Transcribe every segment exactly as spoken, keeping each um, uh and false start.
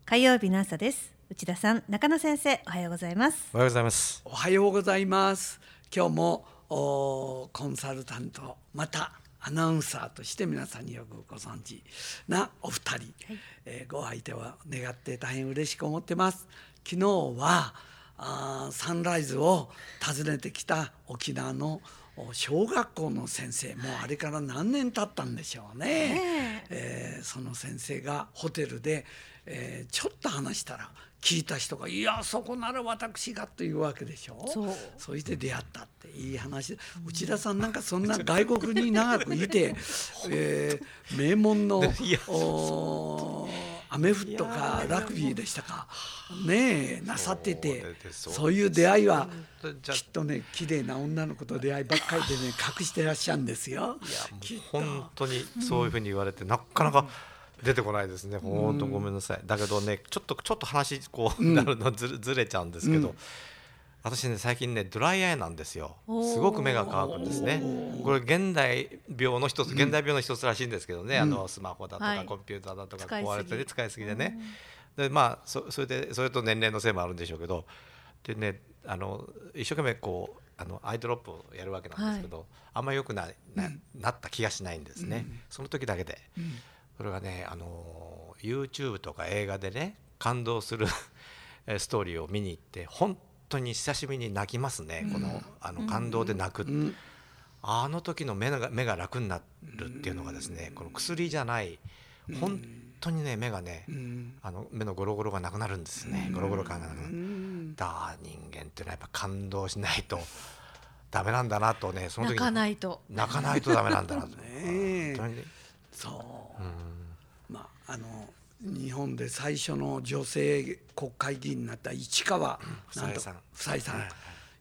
火曜日の朝です。内田さん、中野先生、おはようございます。 おはようございます。 おはようございます。今日もコンサルタント、またアナウンサーとして皆さんによくご存知なお二人、はい、えー、ご相手を願って大変嬉しく思ってます。昨日はあサンライズを訪ねてきた沖縄の小学校の先生、もうあれから何年経ったんでしょうね、えー、その先生がホテルで、えー、ちょっと話したら聞いた人が「いやそこなら私が」というわけでしょ。そうそして出会ったっていい話で、内田さんなんかそんな外国に長くいて、えー、名門のアメフトかラグビーでしたかねえなさってて、そういう出会いはきっとね綺麗な女の子と出会いばっかりでね隠してらっしゃるんですよ。 いや本当にそういうふうに言われて、うん、なかなか出てこないですね。本当ごめんなさい。だけどねちょっとちょっと話こう、うん、なるのず れ, ずれちゃうんですけど、うん、私ね最近ねドライアイなんですよ。すごく目が乾くんですね。これ現代病の一つ、現代病の一つらしいんですけどね、うん、あのスマホだとか、はい、コンピューターだとか壊れて、ね、使いすぎでね、うん、でまあ そ, それでそれと年齢のせいもあるんでしょうけど、でねあの一生懸命こうあのアイドロップをやるわけなんですけど、はい、あんまり良く な, な, なった気がしないんですね、うん、その時だけで、うん、それがねあの YouTube とか映画でね感動するストーリーを見に行って本当に久しぶりに泣きますね、うん、このあの感動で泣く、うん、あの時の目が目が楽になるっていうのがですね、この薬じゃない本当にね目がね、うん、あの目のゴロゴロがなくなるんですね、うん、ゴロゴロ感がなくなる、うん、だ人間っていうのはやっぱ感動しないとダメなんだなとね、その時に泣かないと泣かないとダメなんだなとね、本当にそう、うん、まああの日本で最初の女性国会議員になった市川房枝さん、 房枝さん、はいはい、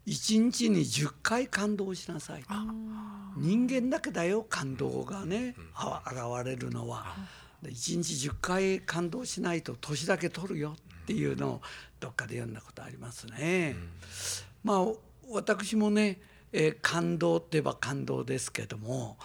いちにちにじゅっかい感動しなさいと。人間だけだよ感動がね、うん、現れるのは、うん、いちにちじゅっかい感動しないと年だけ取るよっていうのをどっかで読んだことありますね、うん、まあ私もね、えー、感動って言えば感動ですけども、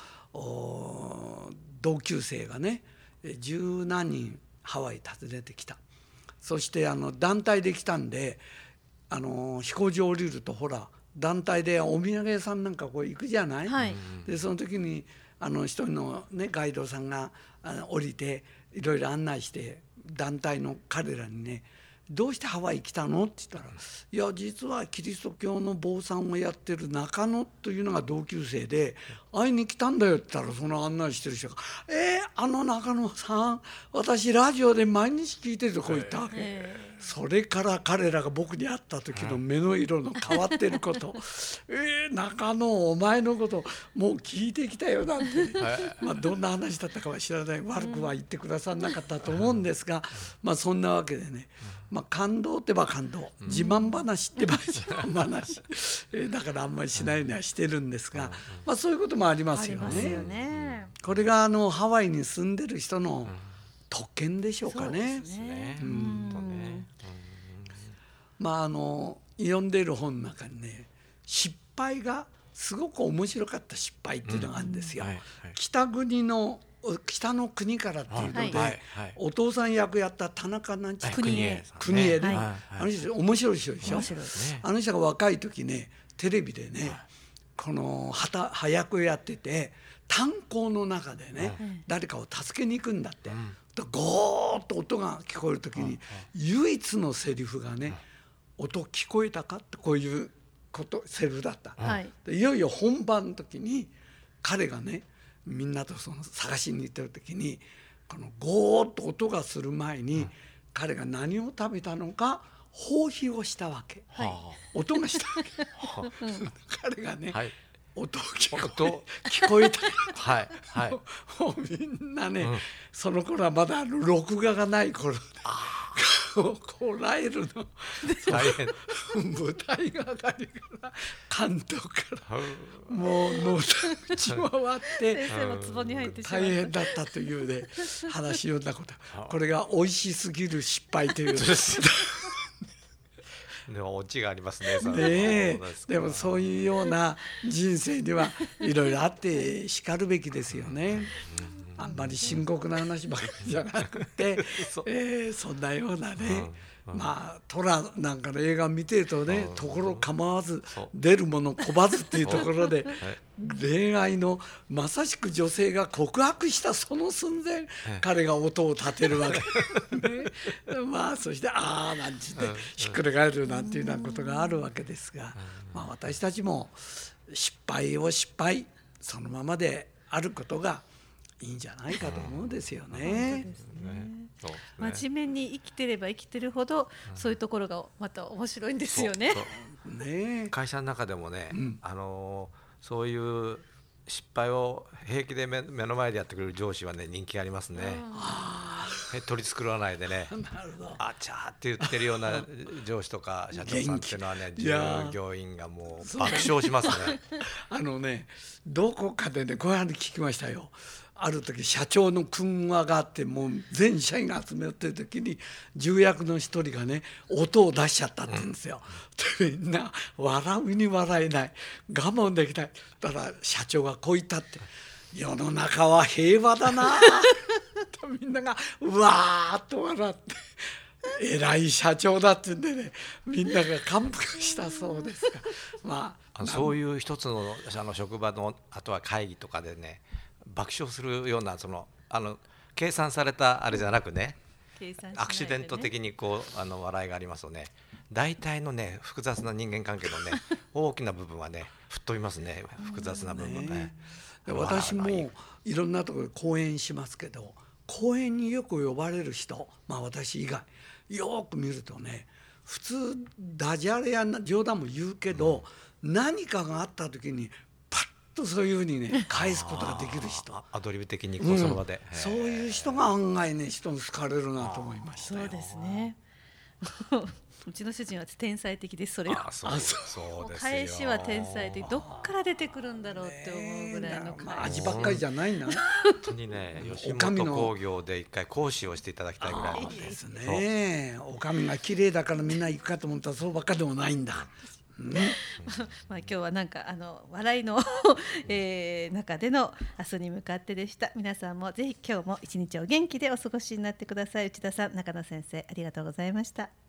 同級生がね十何人ハワイ訪ねてきた。そしてあの団体で来たんで、あの飛行場降りるとほら団体でお土産屋さんなんかこう行くじゃない、はい、でその時にあの一人の、ね、ガイドさんがあの降りていろいろ案内して団体の彼らにね、どうしてハワイ来たのって言ったら、いや実はキリスト教の坊さんをやってる中野というのが同級生で会いに来たんだよって言ったら、その案内してる人が「えー、あの中野さん私ラジオで毎日聞いてる」とこう言ったわけ。それから彼らが僕に会った時の目の色の変わってること「えー、中野お前のこともう聞いてきたよ」なんて、まあどんな話だったかは知らない、悪くは言ってくださらなかったと思うんですが、まあそんなわけでね、まあ、感動ってば感動、自慢話ってば自慢話だからあんまりしないようにはしてるんですが、まあ、そういうこともありますよね。ありますよね。これがあのハワイに住んでる人の特権でしょうかね。まああの読んでる本の中にね、失敗がすごく面白かった失敗っていうのがあるんですよ、うんはいはい、北国の北の国からっていうので、はいはい、お父さん役やった田中なんちゃ国江国江で、はい、あの人面白い人でしょ。面白いですね。あの人が若い時ねテレビでね、はい、このはやくやってて炭鉱の中でね、はい、誰かを助けに行くんだって、うん、ゴーッと音が聞こえる時に、うん、唯一のセリフがね、うん、音聞こえたかってこういうことセリフだった、はい、でいよいよ本番の時に彼がねみんなとその探しに行ってる時にこのゴーッと音がする前に、うん、彼が何を食べたのか放屁をしたわけ、はい、音がしたわけ彼がね、はい、音を聞こえ、聞こえたはい、はい、もうみんなね、うん、その頃はまだ録画がない頃でこらえるの大変舞台がかりから監督からもうのたうち回って先生も壺に入ってしまった大変だったというね話読んだことこれが美味しすぎる失敗というでもオチがありますね。 そねでもそういうような人生にはいろいろあってしかるべきですよね。 あんまり深刻な話ばかりじゃなくてそ,、えー、そんなようなね、うんうん、まあ虎なんかの映画見てるとね、うん、ところ構わず出るもの拒まずっていうところで恋愛のまさしく女性が告白したその寸前、彼が音を立てるわけねまあそしてああなんて言ってひっくり返るなんていうようなことがあるわけですが、まあ、私たちも失敗を失敗そのままであることがいいんじゃないかと思うんですよね。 真面目に生きてれば生きてるほど、うん、そういうところがまた面白いんですよね。 そうそうね、会社の中でもね、うん、あのそういう失敗を平気で 目, 目の前でやってくれる上司はね人気がありますね。うん、取り繕わないでねあちゃーって言ってるような上司とか社長さんっていうのはね従業員がもう爆笑しますね。 あのねどこかでねこういう話聞きましたよ。ある時社長の訓話があってもう全社員が集め寄ってる時に重役の一人がね音を出しちゃったって言うんですよ、うん、でみんな笑うに笑えない我慢できない。だから社長がこう言ったって、世の中は平和だなとみんながうわーっと笑って偉い社長だって言うんでねみんなが感服したそうですが、まあ、そういう一つ の, あの職場のあとは会議とかでね爆笑するようなそのあの計算されたあれじゃなくね、ねアクシデント的にこうあの笑いがありますとね、大体のね複雑な人間関係のね大きな部分はね吹っ飛びますね、複雑な部分ね。 で私もいろんなところで講演しますけど、講演によく呼ばれる人、まあ私以外よく見るとね、普通ダジャレや冗談も言うけど、うん、何かがあった時にパッとそういうふうにね返すことができる人、 アドリブ的にこうその場で、 うん、そういう人が案外ね人に好かれるなと思いましたよ。 そうですねうちの主人は天才的です。それはあそうそうですよ、 返しは天才的、どっから出てくるんだろうって思うぐらいの返し、 まあ、味ばっかりじゃないんだ本当にね吉本興業で一回講師をしていただきたいぐらいですね。お上が綺麗だからみんな行くかと思ったらそうばっかでもないんだ。うんまあ今日はなんかあの笑いの、えー、中での明日に向かってでした。皆さんもぜひ今日も一日お元気でお過ごしになってください。内田さん、中野先生、ありがとうございました。